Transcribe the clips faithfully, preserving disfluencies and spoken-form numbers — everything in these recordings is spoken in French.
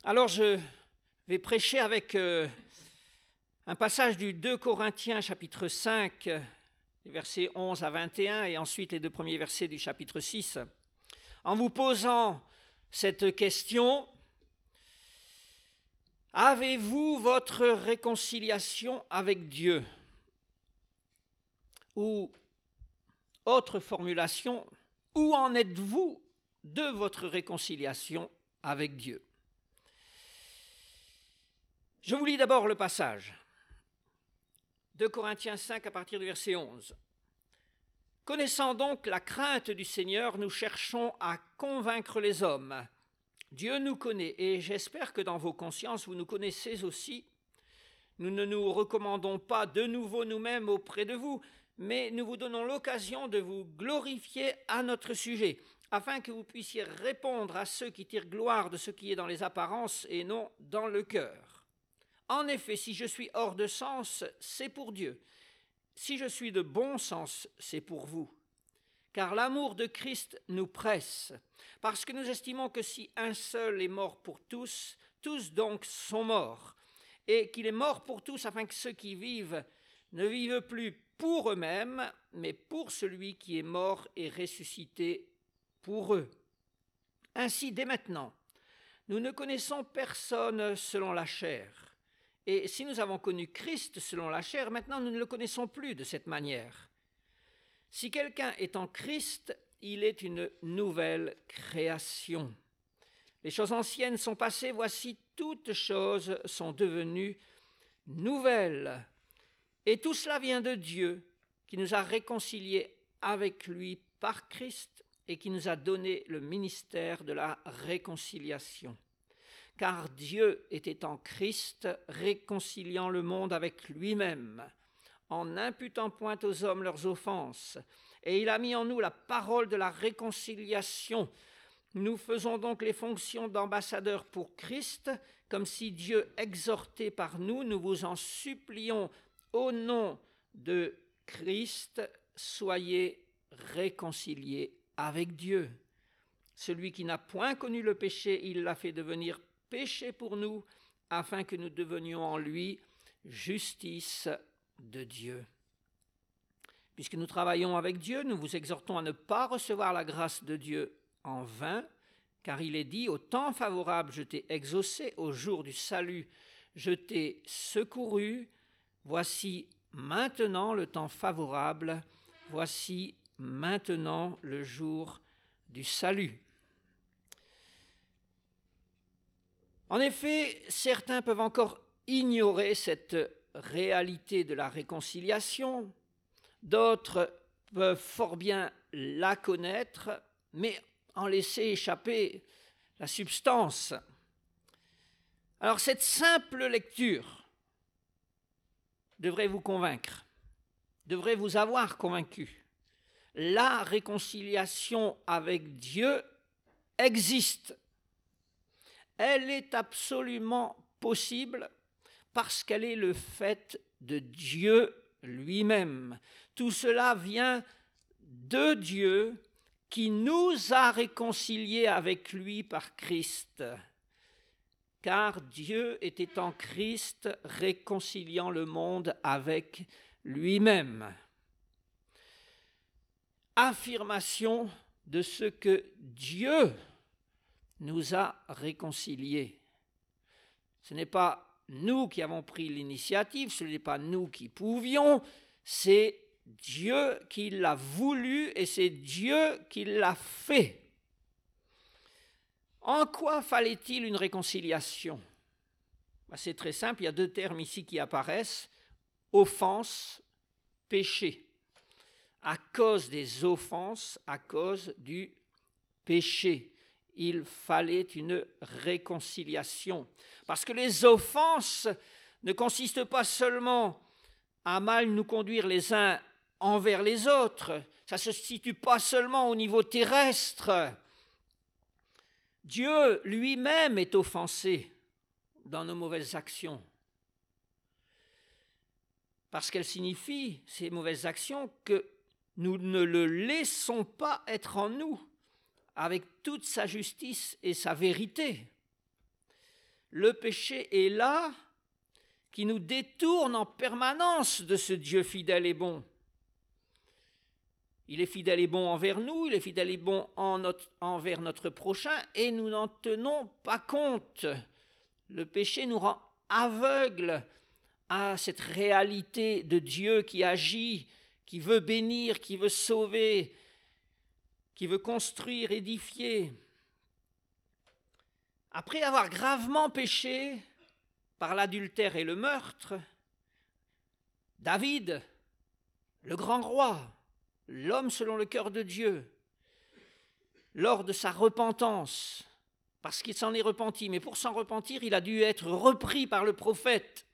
Alors je vais prêcher avec euh, un passage du deux Corinthiens chapitre cinq, les versets onze à vingt et un, et ensuite les deux premiers versets du chapitre six, en vous posant cette question: avez-vous votre réconciliation avec Dieu? Ou, autre formulation, où en êtes-vous de votre réconciliation avec Dieu? Je vous lis d'abord le passage. deux Corinthiens cinq à partir du verset onze. Connaissant donc la crainte du Seigneur, nous cherchons à convaincre les hommes. Dieu nous connaît et j'espère que dans vos consciences vous nous connaissez aussi. Nous ne nous recommandons pas de nouveau nous-mêmes auprès de vous, mais nous vous donnons l'occasion de vous glorifier à notre sujet, afin que vous puissiez répondre à ceux qui tirent gloire de ce qui est dans les apparences et non dans le cœur. En effet, si je suis hors de sens, c'est pour Dieu. Si je suis de bon sens, c'est pour vous. Car l'amour de Christ nous presse, parce que nous estimons que si un seul est mort pour tous, tous donc sont morts, et qu'il est mort pour tous afin que ceux qui vivent ne vivent plus pour eux-mêmes, mais pour celui qui est mort et ressuscité pour eux. Ainsi, dès maintenant, nous ne connaissons personne selon la chair. Et si nous avons connu Christ selon la chair, maintenant nous ne le connaissons plus de cette manière. Si quelqu'un est en Christ, il est une nouvelle création. Les choses anciennes sont passées, voici toutes choses sont devenues nouvelles. Et tout cela vient de Dieu, qui nous a réconciliés avec lui par Christ et qui nous a donné le ministère de la réconciliation. Car Dieu était en Christ, réconciliant le monde avec lui-même, en n'imputant point aux hommes leurs offenses. Et il a mis en nous la parole de la réconciliation. Nous faisons donc les fonctions d'ambassadeurs pour Christ, comme si Dieu exhortait par nous, nous vous en supplions au nom de Christ, soyez réconciliés avec Dieu. Celui qui n'a point connu le péché, il l'a fait devenir péché pour nous, afin que nous devenions en lui justice de Dieu. Puisque nous travaillons avec Dieu, nous vous exhortons à ne pas recevoir la grâce de Dieu en vain, car il est dit: au temps favorable, je t'ai exaucé, au jour du salut, je t'ai secouru. Voici maintenant le temps favorable, voici maintenant le jour du salut. En effet, certains peuvent encore ignorer cette réalité de la réconciliation, d'autres peuvent fort bien la connaître, mais en laisser échapper la substance. Alors cette simple lecture devrait vous convaincre, devrait vous avoir convaincu. La réconciliation avec Dieu existe. Elle est absolument possible parce qu'elle est le fait de Dieu lui-même. Tout cela vient de Dieu qui nous a réconciliés avec lui par Christ. Car Dieu était en Christ, réconciliant le monde avec lui-même. Affirmation de ce que Dieu nous a réconciliés. Ce n'est pas nous qui avons pris l'initiative, ce n'est pas nous qui pouvions, c'est Dieu qui l'a voulu et c'est Dieu qui l'a fait. En quoi fallait-il une réconciliation? Ben, c'est très simple, il y a deux termes ici qui apparaissent: offense, péché. À cause des offenses, à cause du péché, il fallait une réconciliation. Parce que les offenses ne consistent pas seulement à mal nous conduire les uns envers les autres, ça ne se situe pas seulement au niveau terrestre. Dieu lui-même est offensé dans nos mauvaises actions. Parce qu'elles signifient, ces mauvaises actions, que nous ne le laissons pas être en nous avec toute sa justice et sa vérité. le péché est là, qui nous détourne en permanence de ce Dieu fidèle et bon. Il est fidèle et bon envers nous, il est fidèle et bon en notre, envers notre prochain, et nous n'en tenons pas compte. Le péché nous rend aveugles à cette réalité de Dieu qui agit, qui veut bénir, qui veut sauver, qui veut construire, édifier. Après avoir gravement péché par l'adultère et le meurtre, David, le grand roi, l'homme selon le cœur de Dieu, lors de sa repentance, parce qu'il s'en est repenti, mais pour s'en repentir, il a dû être repris par le prophète.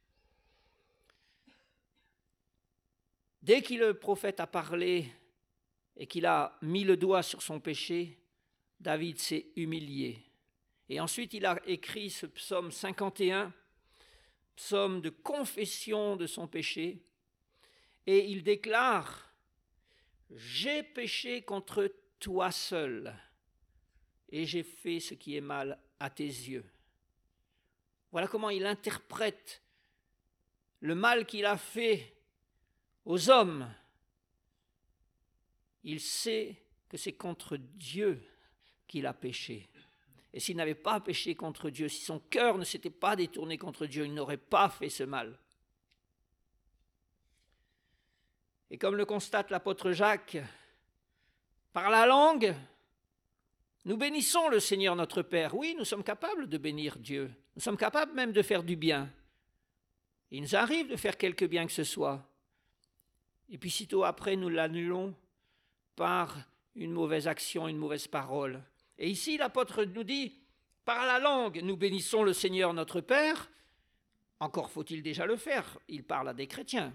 Dès que le prophète a parlé et qu'il a mis le doigt sur son péché, David s'est humilié. Et ensuite, il a écrit ce psaume cinquante et un, psaume de confession de son péché, et il déclare « J'ai péché contre toi seul, et j'ai fait ce qui est mal à tes yeux. » Voilà comment il interprète le mal qu'il a fait aux hommes. Il sait que c'est contre Dieu qu'il a péché. Et s'il n'avait pas péché contre Dieu, si son cœur ne s'était pas détourné contre Dieu, il n'aurait pas fait ce mal. Et comme le constate l'apôtre Jacques, par la langue, nous bénissons le Seigneur notre Père. Oui, nous sommes capables de bénir Dieu. Nous sommes capables même de faire du bien. Il nous arrive de faire quelque bien que ce soit. Et puis sitôt après, nous l'annulons par une mauvaise action, une mauvaise parole. Et ici, l'apôtre nous dit, par la langue, nous bénissons le Seigneur notre Père. Encore faut-il déjà le faire. Il parle à des chrétiens.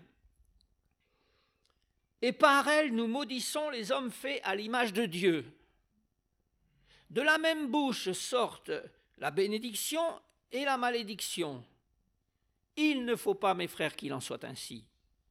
Et par elle, nous maudissons les hommes faits à l'image de Dieu. De la même bouche sortent la bénédiction et la malédiction. Il ne faut pas, mes frères, qu'il en soit ainsi.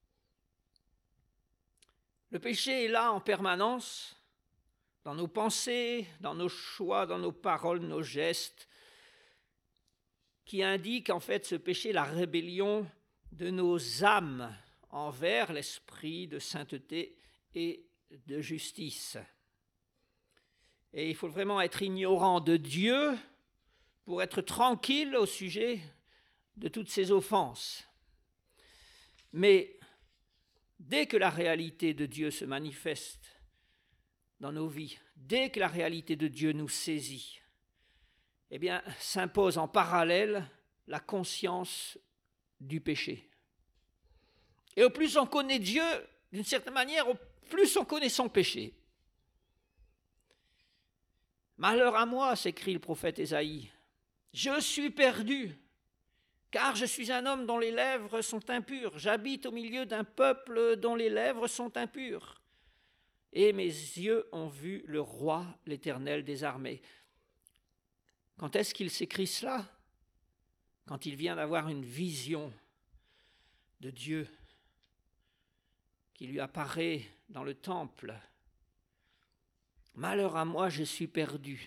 Le péché est là en permanence, dans nos pensées, dans nos choix, dans nos paroles, nos gestes, qui indiquent en fait ce péché, la rébellion de nos âmes envers l'esprit de sainteté et de justice. Et il faut vraiment être ignorant de Dieu pour être tranquille au sujet de toutes ces offenses. Mais dès que la réalité de Dieu se manifeste dans nos vies, dès que la réalité de Dieu nous saisit, eh bien, s'impose en parallèle la conscience du péché. Et au plus on connaît Dieu, d'une certaine manière, au plus on connaît son péché. Malheur à moi, s'écrie le prophète Ésaïe, je suis perdu, car je suis un homme dont les lèvres sont impures. J'habite au milieu d'un peuple dont les lèvres sont impures. Et mes yeux ont vu le roi, l'Éternel des armées. Quand est-ce qu'il s'écrit cela? Quand il vient d'avoir une vision de Dieu qui lui apparaît dans le temple. Malheur à moi, je suis perdu.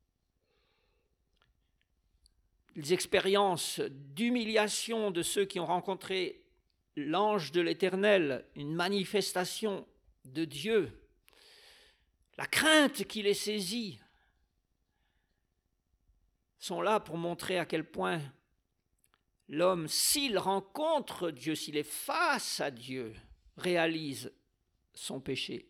Les expériences d'humiliation de ceux qui ont rencontré l'ange de l'Éternel, une manifestation de Dieu, la crainte qui les saisit, sont là pour montrer à quel point l'homme, s'il rencontre Dieu, s'il est face à Dieu, réalise son péché.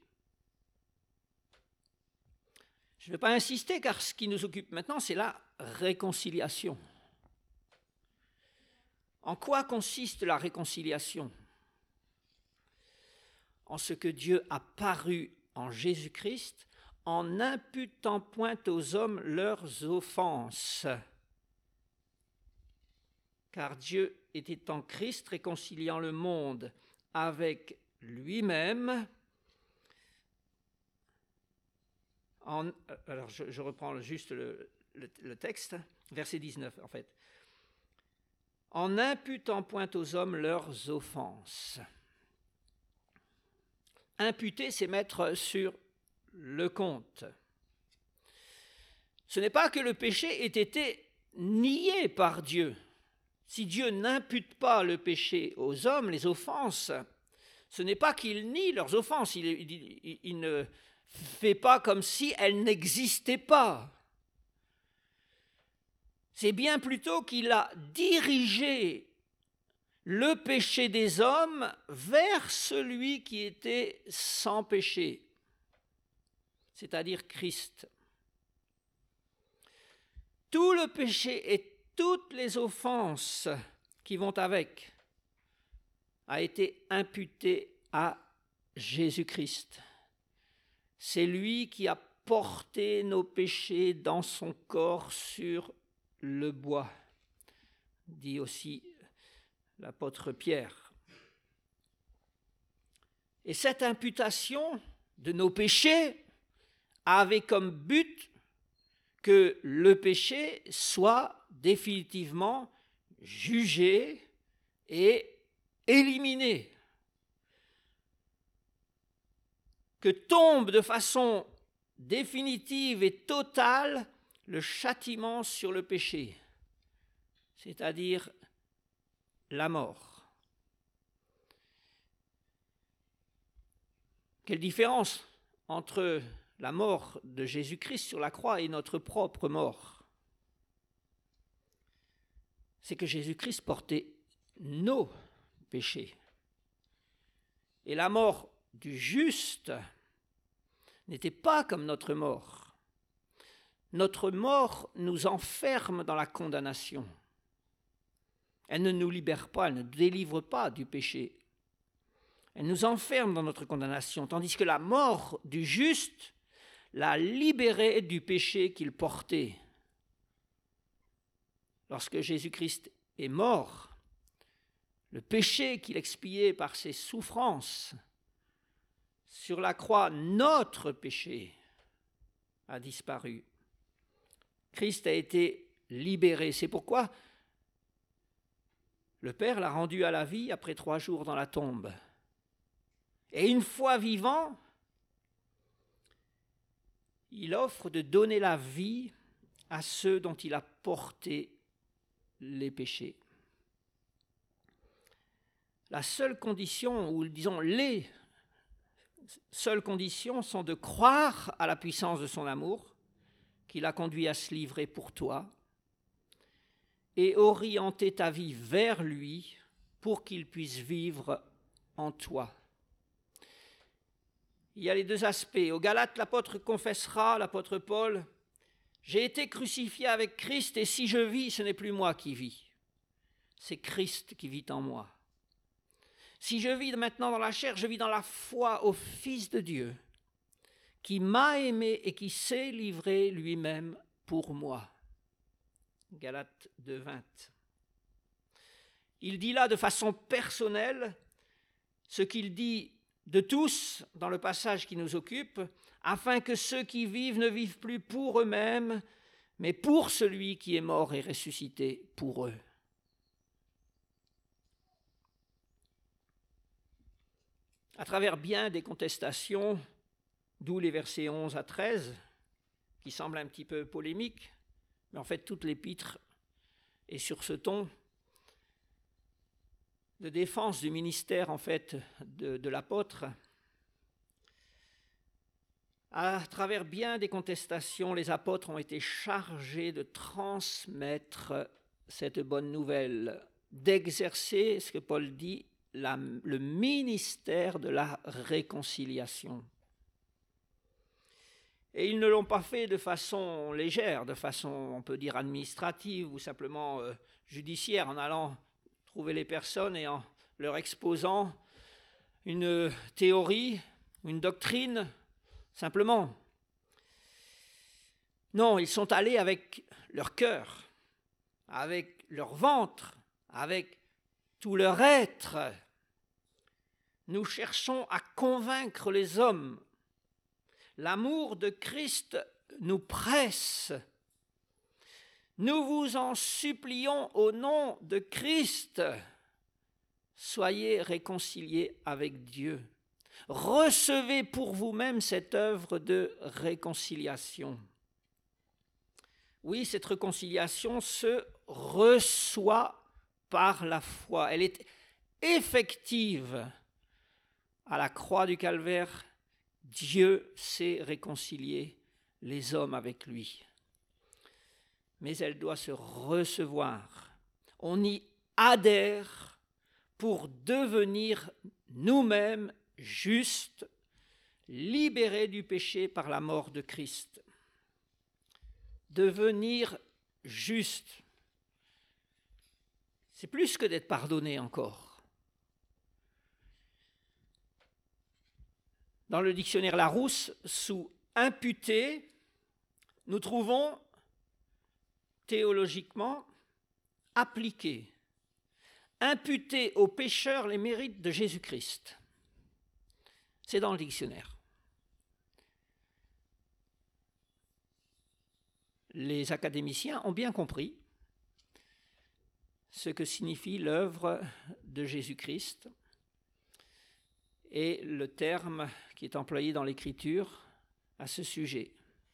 Je ne vais pas insister, car ce qui nous occupe maintenant, c'est la réconciliation. En quoi consiste la réconciliation? En ce que Dieu a paru en Jésus-Christ, en n'imputant point aux hommes leurs offenses. Car Dieu était en Christ, réconciliant le monde avec lui-même. En, alors je, je reprends juste le, le, le texte, verset dix-neuf en fait. En n'imputant point aux hommes leurs offenses. Imputer, c'est mettre sur le compte. Ce n'est pas que le péché ait été niée par Dieu. Si Dieu n'impute pas le péché aux hommes, les offenses, ce n'est pas qu'il nie leurs offenses, il, il, il ne fait pas comme si elles n'existaient pas. C'est bien plutôt qu'il a dirigé le péché des hommes vers celui qui était sans péché, c'est-à-dire Christ. Tout le péché et toutes les offenses qui vont avec a été imputé à Jésus-Christ. C'est lui qui a porté nos péchés dans son corps sur le bois, dit aussi l'apôtre Pierre. Et cette imputation de nos péchés avait comme but que le péché soit définitivement jugé et éliminé, que tombe de façon définitive et totale le châtiment sur le péché, c'est-à-dire la mort. Quelle différence entre la mort de Jésus-Christ sur la croix et notre propre mort? C'est que Jésus-Christ portait nos péchés. Et la mort du juste n'était pas comme notre mort. Notre mort nous enferme dans la condamnation. Elle ne nous libère pas, elle ne nous délivre pas du péché. Elle nous enferme dans notre condamnation, tandis que la mort du juste l'a libéré du péché qu'il portait. Lorsque Jésus-Christ est mort, le péché qu'il expiait par ses souffrances sur la croix, notre péché, a disparu. Christ a été libéré. C'est pourquoi le Père l'a rendu à la vie après trois jours dans la tombe. Et une fois vivant, il offre de donner la vie à ceux dont il a porté les péchés. La seule condition, ou disons les seules conditions, sont de croire à la puissance de son amour, qui l'a conduit à se livrer pour toi, et orienter ta vie vers lui pour qu'il puisse vivre en toi. Il y a les deux aspects. Aux Galates, l'apôtre confessera, l'apôtre Paul, « J'ai été crucifié avec Christ, et si je vis, ce n'est plus moi qui vis. C'est Christ qui vit en moi. Si je vis maintenant dans la chair, je vis dans la foi au Fils de Dieu, qui m'a aimé et qui s'est livré lui-même pour moi. » Galates deux, vingt. Il dit là de façon personnelle ce qu'il dit de tous dans le passage qui nous occupe, afin que ceux qui vivent ne vivent plus pour eux-mêmes, mais pour celui qui est mort et ressuscité pour eux. À travers bien des contestations, d'où les versets onze à treize, qui semblent un petit peu polémiques, mais en fait toute l'épître est sur ce ton de défense du ministère en fait de, de l'apôtre. À travers bien des contestations, les apôtres ont été chargés de transmettre cette bonne nouvelle, d'exercer, ce que Paul dit, la, le ministère de la réconciliation. Et ils ne l'ont pas fait de façon légère, de façon, on peut dire, administrative ou simplement euh, judiciaire, en allant trouver les personnes et en leur exposant une théorie, une doctrine, simplement. Non, ils sont allés avec leur cœur, avec leur ventre, avec tout leur être. Nous cherchons à convaincre les hommes. L'amour de Christ nous presse. Nous vous en supplions au nom de Christ. Soyez réconciliés avec Dieu. Recevez pour vous-même cette œuvre de réconciliation. Oui, cette réconciliation se reçoit par la foi. Elle est effective. À la croix du Calvaire, Dieu s'est réconcilié les hommes avec lui. Mais elle doit se recevoir. On y adhère pour devenir nous-mêmes justes, libérés du péché par la mort de Christ. Devenir juste, c'est plus que d'être pardonné encore. Dans le dictionnaire Larousse, sous imputé, nous trouvons théologiquement appliqué, imputer aux pécheurs les mérites de Jésus-Christ. C'est dans le dictionnaire. Les académiciens ont bien compris ce que signifie l'œuvre de Jésus-Christ et le terme qui est employé dans l'Écriture à ce sujet.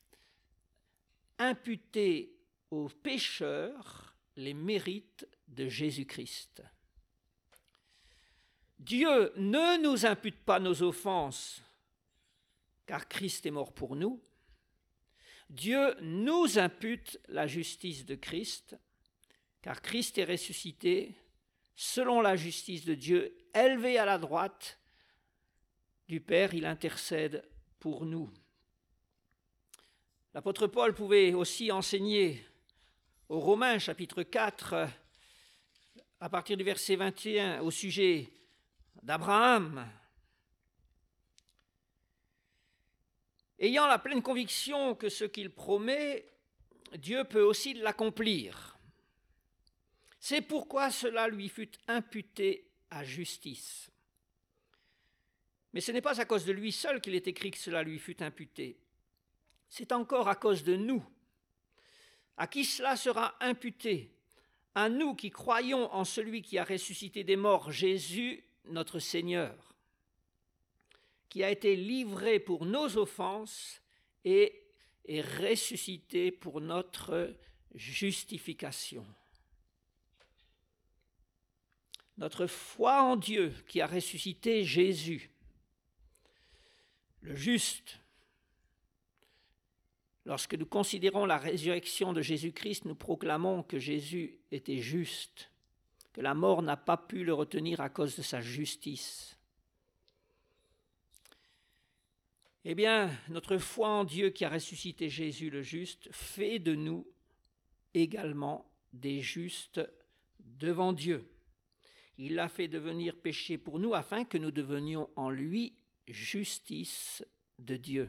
Imputer aux pécheurs les mérites de Jésus-Christ. Dieu ne nous impute pas nos offenses, car Christ est mort pour nous. Dieu nous impute la justice de Christ, car Christ est ressuscité selon la justice de Dieu, élevé à la droite du Père, il intercède pour nous. L'apôtre Paul pouvait aussi enseigner aux Romains, chapitre quatre, à partir du verset vingt et un, au sujet d'Abraham. Ayant la pleine conviction que ce qu'il promet, Dieu peut aussi l'accomplir. C'est pourquoi cela lui fut imputé à justice. Mais ce n'est pas à cause de lui seul qu'il est écrit que cela lui fut imputé. C'est encore à cause de nous. À qui cela sera imputé? À nous qui croyons en celui qui a ressuscité des morts, Jésus, notre Seigneur, qui a été livré pour nos offenses et est ressuscité pour notre justification. Notre foi en Dieu qui a ressuscité Jésus, le juste. Lorsque nous considérons la résurrection de Jésus-Christ, nous proclamons que Jésus était juste, que la mort n'a pas pu le retenir à cause de sa justice. Eh bien, notre foi en Dieu qui a ressuscité Jésus le juste fait de nous également des justes devant Dieu. Il l'a fait devenir péché pour nous afin que nous devenions en lui justice de Dieu.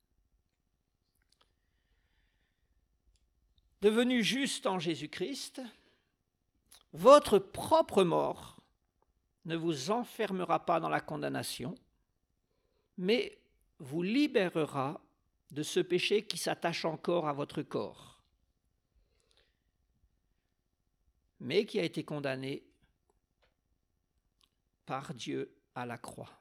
Devenu juste en Jésus-Christ, votre propre mort ne vous enfermera pas dans la condamnation, mais vous libérera de ce péché qui s'attache encore à votre corps, mais qui a été condamné par Dieu à la croix.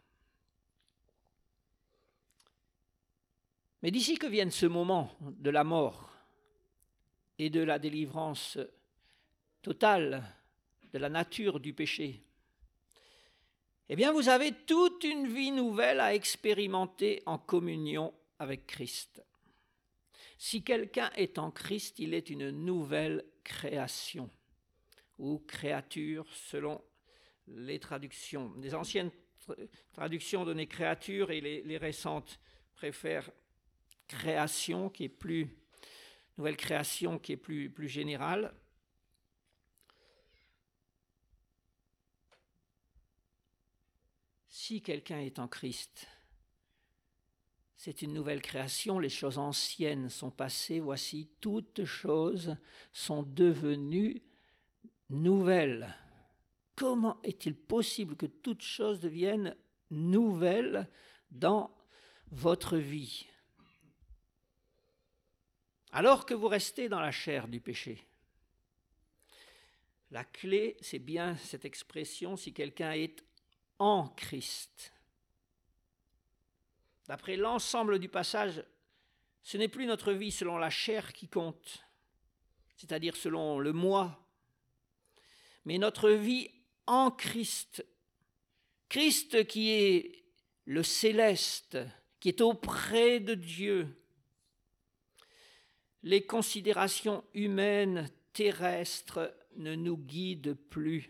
Mais d'ici que vienne ce moment de la mort et de la délivrance totale de la nature du péché, eh bien vous avez toute une vie nouvelle à expérimenter en communion avec Christ. Si quelqu'un est en Christ, il est une nouvelle création, ou créature selon les traductions. Les anciennes traductions donnaient créature et les, les récentes préfèrent création, qui est plus, nouvelle création qui est plus, plus générale. Si quelqu'un est en Christ, c'est une nouvelle création, les choses anciennes sont passées, voici, toutes choses sont devenues nouvelles. Comment est-il possible que toutes choses deviennent nouvelles dans votre vie, alors que vous restez dans la chair du péché? La clé, c'est bien cette expression, si quelqu'un est en Christ. D'après l'ensemble du passage, ce n'est plus notre vie selon la chair qui compte, c'est-à-dire selon le moi, mais notre vie en Christ. Christ qui est le céleste, qui est auprès de Dieu. Les considérations humaines, terrestres, ne nous guident plus.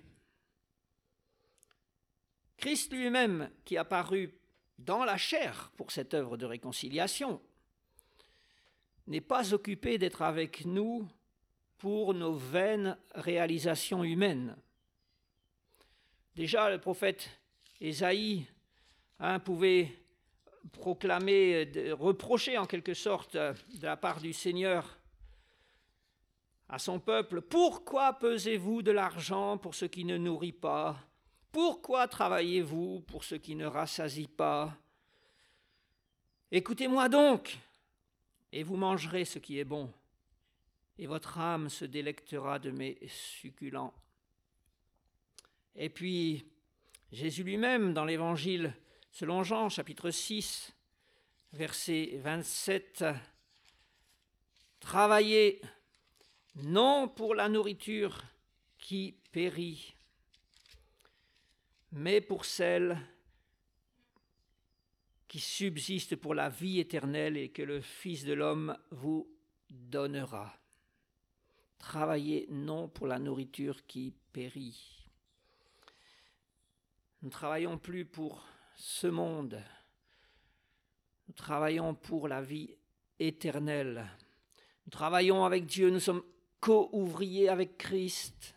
Christ lui-même, qui a paru dans la chair pour cette œuvre de réconciliation, n'est pas occupé d'être avec nous pour nos vaines réalisations humaines. Déjà, le prophète Ésaïe hein, pouvait proclamer, reprocher en quelque sorte de la part du Seigneur à son peuple, « Pourquoi pesez-vous de l'argent pour ce qui ne nourrit pas ? Pourquoi travaillez-vous pour ce qui ne rassasie pas ? Écoutez-moi donc, et vous mangerez ce qui est bon, et votre âme se délectera de mes succulents. » Et puis, Jésus lui-même, dans l'Évangile selon Jean, chapitre six, verset vingt-sept, « Travaillez non pour la nourriture qui périt, mais pour celle qui subsiste pour la vie éternelle et que le Fils de l'homme vous donnera. » Travaillez non pour la nourriture qui périt. Nous ne travaillons plus pour ce monde. Nous travaillons pour la vie éternelle. Nous travaillons avec Dieu, nous sommes co-ouvriers avec Christ.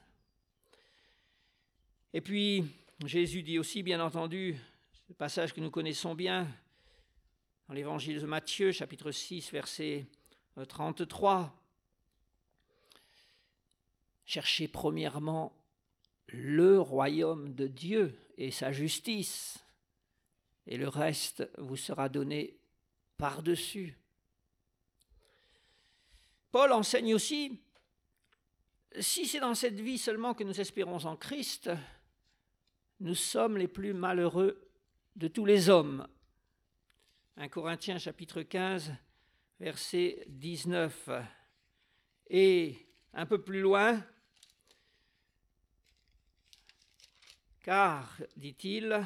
Et puis, Jésus dit aussi, bien entendu, le passage que nous connaissons bien, dans l'évangile de Matthieu, chapitre six, verset trente-trois, « Cherchez premièrement le royaume de Dieu et sa justice, et le reste vous sera donné par-dessus. » Paul enseigne aussi, si c'est dans cette vie seulement que nous espérons en Christ, nous sommes les plus malheureux de tous les hommes. un Corinthiens chapitre quinze, verset dix-neuf. Et un peu plus loin, car, dit-il,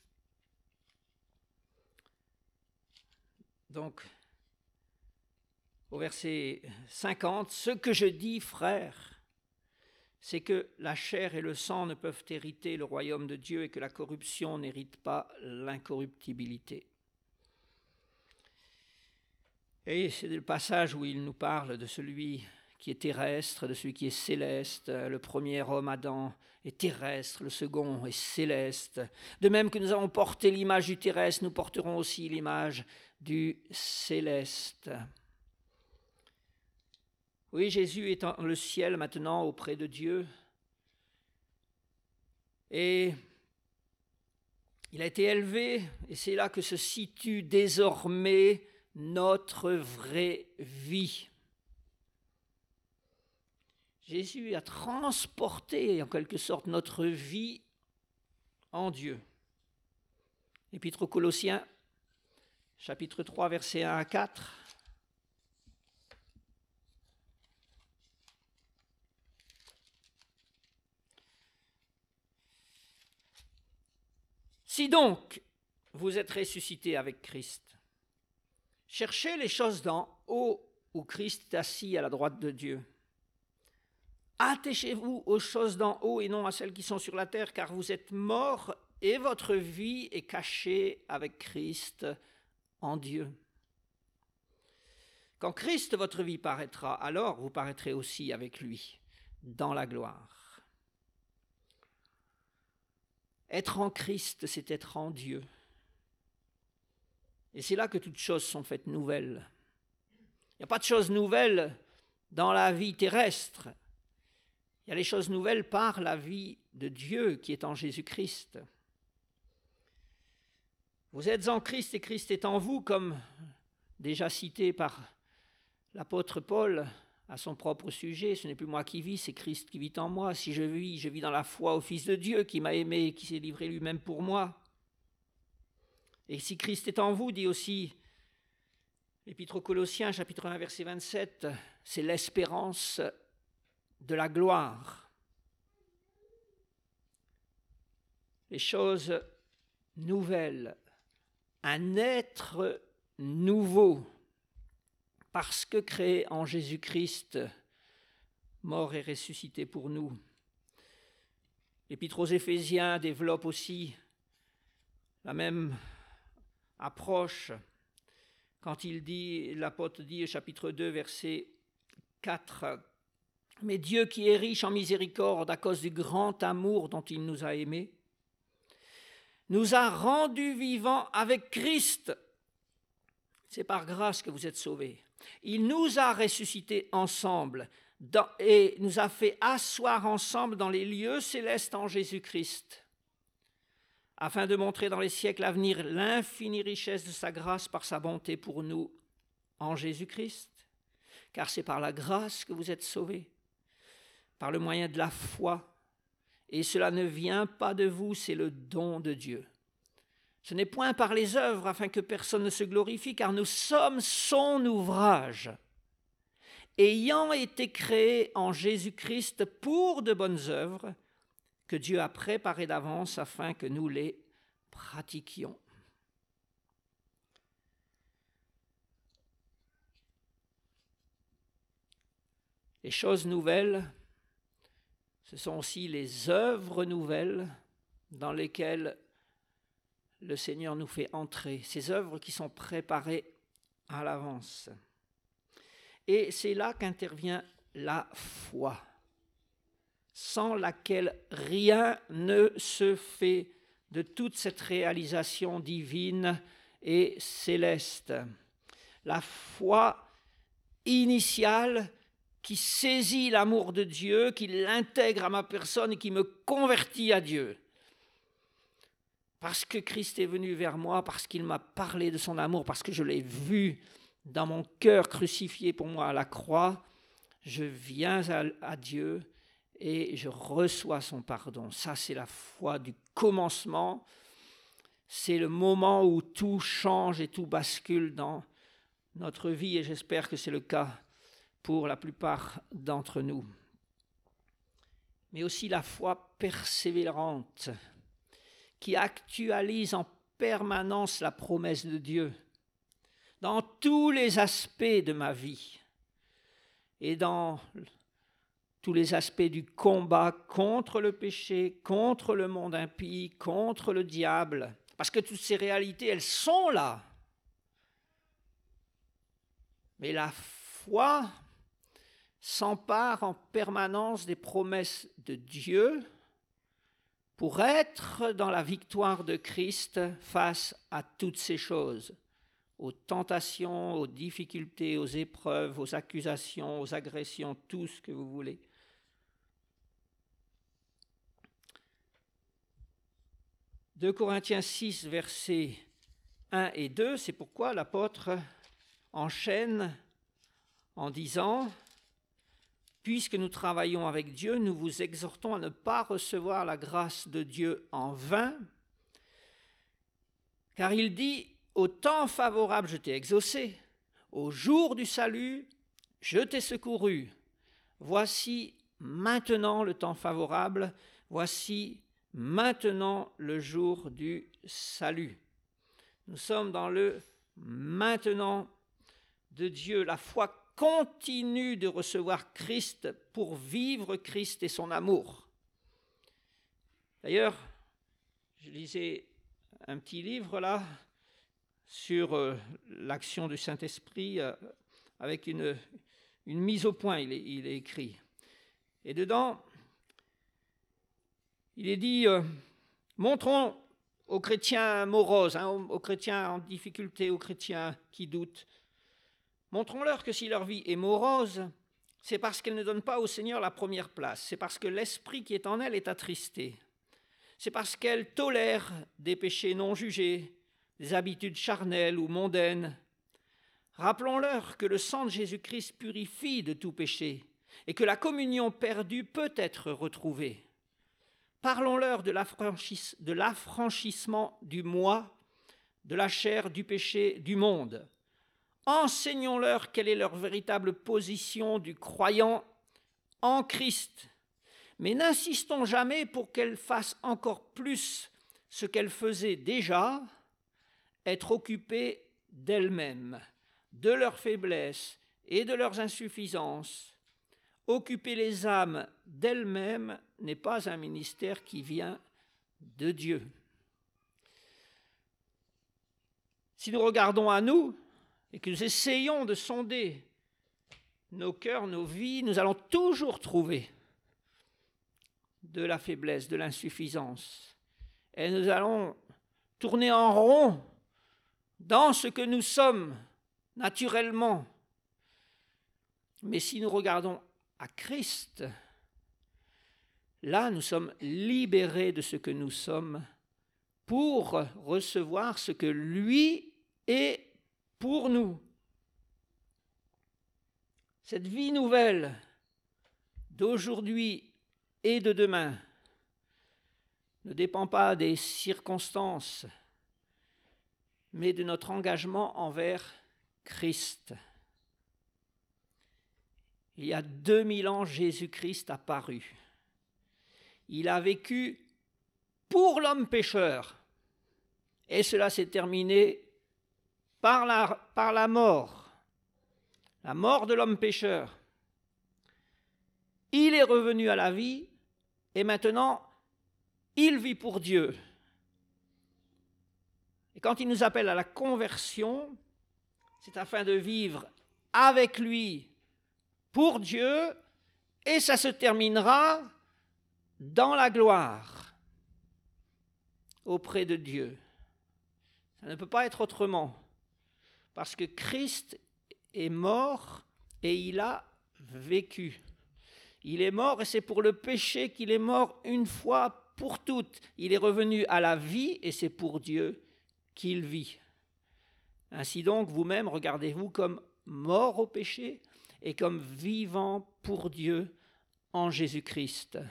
donc au verset cinquante, « Ce que je dis, frères, c'est que la chair et le sang ne peuvent hériter le royaume de Dieu et que la corruption n'hérite pas l'incorruptibilité. » Et c'est le passage où il nous parle de celui qui est terrestre, de celui qui est céleste. Le premier homme, Adam, est terrestre, le second est céleste. De même que nous avons porté l'image du terrestre, nous porterons aussi l'image du céleste. Oui, Jésus est dans le ciel maintenant auprès de Dieu. Et il a été élevé, et c'est là que se situe désormais notre vraie vie. Jésus a transporté en quelque sorte notre vie en Dieu. Épître aux Colossiens, chapitre trois, versets un à quatre. Si donc vous êtes ressuscités avec Christ, cherchez les choses d'en haut où Christ est assis à la droite de Dieu. Attachez-vous aux choses d'en haut et non à celles qui sont sur la terre, car vous êtes morts et votre vie est cachée avec Christ en Dieu. Quand Christ, votre vie, paraîtra, alors vous paraîtrez aussi avec lui dans la gloire. Être en Christ, c'est être en Dieu. Et c'est là que toutes choses sont faites nouvelles. Il n'y a pas de choses nouvelles dans la vie terrestre. Il y a les choses nouvelles par la vie de Dieu qui est en Jésus-Christ. Vous êtes en Christ et Christ est en vous, comme déjà cité par l'apôtre Paul à son propre sujet. Ce n'est plus moi qui vis, c'est Christ qui vit en moi. Si je vis, je vis dans la foi au Fils de Dieu qui m'a aimé et qui s'est livré lui-même pour moi. Et si Christ est en vous, dit aussi l'Épître aux Colossiens, chapitre un, verset vingt-sept, c'est l'espérance de la gloire. Les choses nouvelles, un être nouveau, parce que créé en Jésus-Christ, mort et ressuscité pour nous. L'Épître aux Éphésiens développe aussi la même approche quand il dit, l'apôtre dit au chapitre deux, verset quatre, « Mais Dieu qui est riche en miséricorde à cause du grand amour dont il nous a aimés, nous a rendus vivants avec Christ. » C'est par grâce que vous êtes sauvés. Il nous a ressuscités ensemble dans, et nous a fait asseoir ensemble dans les lieux célestes en Jésus-Christ, afin de montrer dans les siècles à venir l'infinie richesse de sa grâce par sa bonté pour nous en Jésus-Christ. Car c'est par la grâce que vous êtes sauvés, par le moyen de la foi. Et cela ne vient pas de vous, c'est le don de Dieu. Ce n'est point par les œuvres afin que personne ne se glorifie, car nous sommes son ouvrage, ayant été créés en Jésus-Christ pour de bonnes œuvres, que Dieu a préparées d'avance afin que nous les pratiquions. Les choses nouvelles, ce sont aussi les œuvres nouvelles dans lesquelles le Seigneur nous fait entrer, ces œuvres qui sont préparées à l'avance. Et c'est là qu'intervient la foi, sans laquelle rien ne se fait de toute cette réalisation divine et céleste. La foi initiale qui saisit l'amour de Dieu, qui l'intègre à ma personne et qui me convertit à Dieu. Parce que Christ est venu vers moi, parce qu'il m'a parlé de son amour, parce que je l'ai vu dans mon cœur crucifié pour moi à la croix, je viens à, à Dieu et je reçois son pardon. Ça, c'est la foi du commencement. C'est le moment où tout change et tout bascule dans notre vie, et j'espère que c'est le cas pour la plupart d'entre nous. Mais aussi la foi persévérante, qui actualise en permanence la promesse de Dieu dans tous les aspects de ma vie et dans tous les aspects du combat contre le péché, contre le monde impie, contre le diable. Parce que toutes ces réalités, elles sont là. Mais la foi s'empare en permanence des promesses de Dieu pour être dans la victoire de Christ face à toutes ces choses, aux tentations, aux difficultés, aux épreuves, aux accusations, aux agressions, tout ce que vous voulez. deux Corinthiens six, versets un et deux, c'est pourquoi l'apôtre enchaîne en disant « Puisque nous travaillons avec Dieu, nous vous exhortons à ne pas recevoir la grâce de Dieu en vain, car il dit « Au temps favorable, je t'ai exaucé, au jour du salut, je t'ai secouru. Voici maintenant le temps favorable, voici maintenant le jour du salut. » Nous sommes dans le maintenant de Dieu. La foi continue de recevoir Christ pour vivre Christ et son amour. D'ailleurs, je lisais un petit livre là sur euh, l'action du Saint-Esprit euh, avec une, une mise au point, il est, il est écrit. Et dedans, il est dit euh, « Montrons aux chrétiens moroses, hein, aux, aux chrétiens en difficulté, aux chrétiens qui doutent, montrons-leur que si leur vie est morose, c'est parce qu'elle ne donne pas au Seigneur la première place. C'est parce que l'esprit qui est en elle est attristé. C'est parce qu'elle tolère des péchés non jugés, des habitudes charnelles ou mondaines. Rappelons-leur que le sang de Jésus-Christ purifie de tout péché et que la communion perdue peut être retrouvée. Parlons-leur de l'affranchis- de l'affranchissement du moi, de la chair, du péché, du monde. Enseignons-leur quelle est leur véritable position du croyant en Christ. Mais n'insistons jamais pour qu'elles fassent encore plus ce qu'elles faisaient déjà, être occupées d'elles-mêmes, de leurs faiblesses et de leurs insuffisances. Occuper les âmes d'elles-mêmes n'est pas un ministère qui vient de Dieu. Si nous regardons à nous et que nous essayons de sonder nos cœurs, nos vies, nous allons toujours trouver de la faiblesse, de l'insuffisance. Et nous allons tourner en rond dans ce que nous sommes naturellement. Mais si nous regardons à Christ, là nous sommes libérés de ce que nous sommes pour recevoir ce que lui est pour nous. Cette vie nouvelle d'aujourd'hui et de demain ne dépend pas des circonstances, mais de notre engagement envers Christ. Il y a deux mille ans, Jésus-Christ a paru. Il a vécu pour l'homme pécheur, et cela s'est terminé par la, par la mort, la mort de l'homme pécheur. Il est revenu à la vie, et maintenant, il vit pour Dieu. Et quand il nous appelle à la conversion, c'est afin de vivre avec lui pour Dieu, et ça se terminera dans la gloire, auprès de Dieu. Ça ne peut pas être autrement, parce que Christ est mort et il a vécu. Il est mort et c'est pour le péché qu'il est mort une fois pour toutes. Il est revenu à la vie et c'est pour Dieu qu'il vit. Ainsi donc, vous-même, regardez-vous comme mort au péché et comme vivant pour Dieu en Jésus-Christ.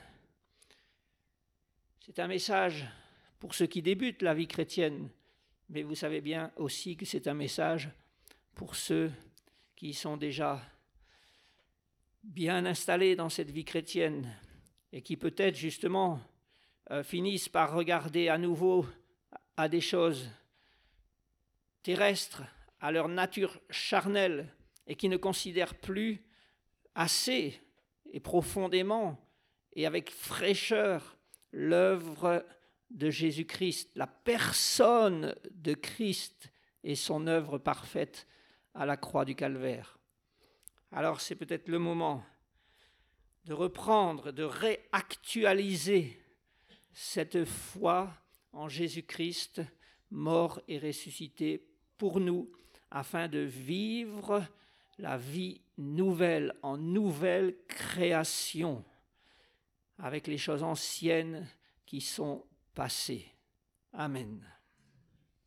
C'est un message pour ceux qui débutent la vie chrétienne, mais vous savez bien aussi que c'est un message pour ceux qui sont déjà bien installés dans cette vie chrétienne et qui peut-être justement euh, finissent par regarder à nouveau à des choses terrestres, à leur nature charnelle, et qui ne considèrent plus assez et profondément et avec fraîcheur l'œuvre de Jésus-Christ, la personne de Christ et son œuvre parfaite à la croix du Calvaire. Alors c'est peut-être le moment de reprendre, de réactualiser cette foi en Jésus-Christ, mort et ressuscité pour nous, afin de vivre la vie nouvelle en nouvelle création, avec les choses anciennes qui sont passées. Amen.